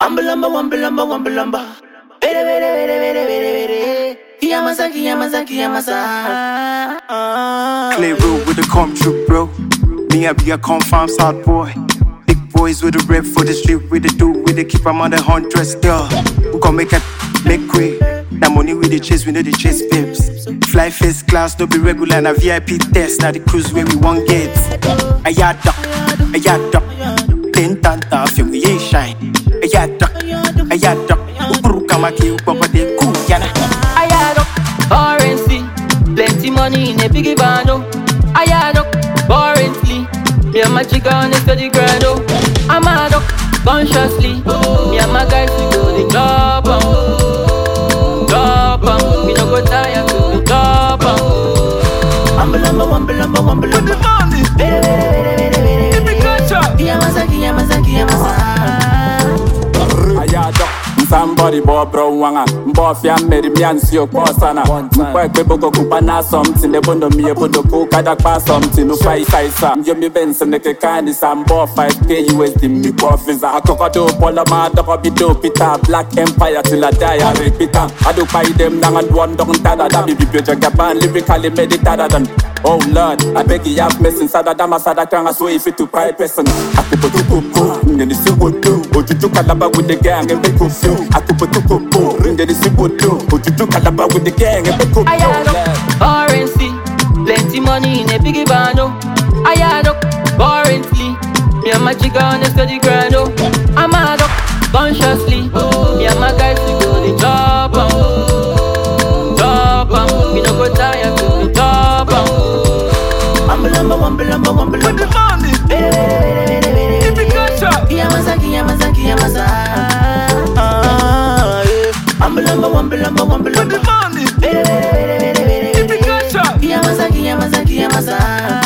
Ambalamba, wambalamba, wambalamba. Bere, bere, bere, bere, bere, bere. Kiyamasa, kiyamasa, kiyamasa. Clear road with the come true, bro. Me, I be a confirmed South boy. Big boys with the rep for the street, with the do, with the keep 'em on the 100 still. Who gon' make way? That money with the chase, we know the chase babes. Fly first class, no be regular, na VIP test, na the cruise where we won't get. A yard duck, plain tanta, feel we ain't shine. A yard duck, Ukuru kamaki, upapa de cool, yana. I had up, currency, plenty money in a biggie bando. I had up, currently, me and my chica on the steady grind. I'm had up, consciously, me and my guys we go the job. We no go tire to the job. Ambalamba, wambalamba, wambalamba. Bere, bere, bere, bere, bere. Kiyamasa, kiyamasa, kiyamasa. Somebody bo bro wanga mbo fia meri miansi okosana mpo ekbego kupana something the bondo mi ebodo ko kada pa something no fight saisa yo mi bense ne ke kani sambo 5k USD mi profisa akokodo pola ma doko bido pita Black Empire till I die I repeat I do pay them nang and one dong tada da bi pioja gaban lyrically meditada dan oh lord I beg you have messing sada dama sada kanga so if it to pay person akupo kupo ngeni si wodo ojuju kalaba with the gang and make you akupo ngeni si wodo ojuju kalaba with the gang and make you I had up currency plenty money in a biggie bando I had up currently me and my chica on the steady grind. I'm had up consciously me and my guys we go the job. We no go tire to the job. Ambalamba, wambalamba, wambalamba. Bere, bere, bere, bere, bere. Kiyamasa, kiyamasa, kiyamasa. Ambalamba, wambalamba, wambalamba. Bere, bere, bere, bere, bere. Kiyamasa, kiyamasa, kiyamasa.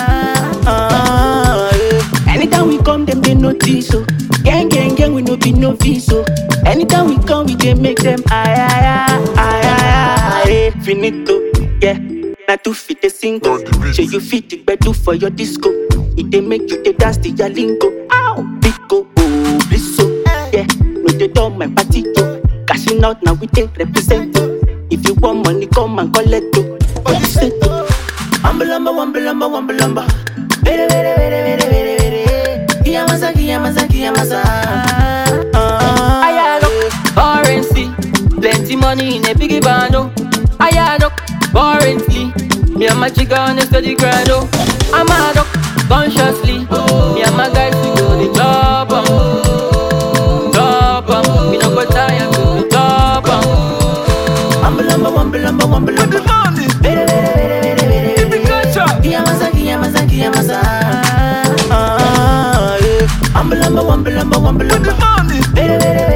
Anytime we come, them they notice so. Gang, gang, gang, we no be no so. Anytime we come, we dey make them aye. Finito, yeah. Not to fit the single. So you fit it better for your disco. It dey make you dey dance the yalingo. Ow, Pico, oh, blisso. Yeah, no they don't my party yo. Cashing out now we take represent. If you want money, come and collect it. What you say? Ambalamba, wambalamba, wambalamba. Bere, bere, bere, bere, bere, bere. Kiyamasa, kiyamasa, kiyamasa. I had up currency, plenty money in a biggie bando. I had up currently, me and my chica on the steady grind. I'm had up consciously, me and my guys we go the job. We no go tire to the job. Ambalamba, wambalamba, wambalamba. Bere, bere, bere, bere, bere. Kiyamasa, kiyamasa, kiyamasa. Ambalamba, wambalamba, wambalamba. Bere, bere,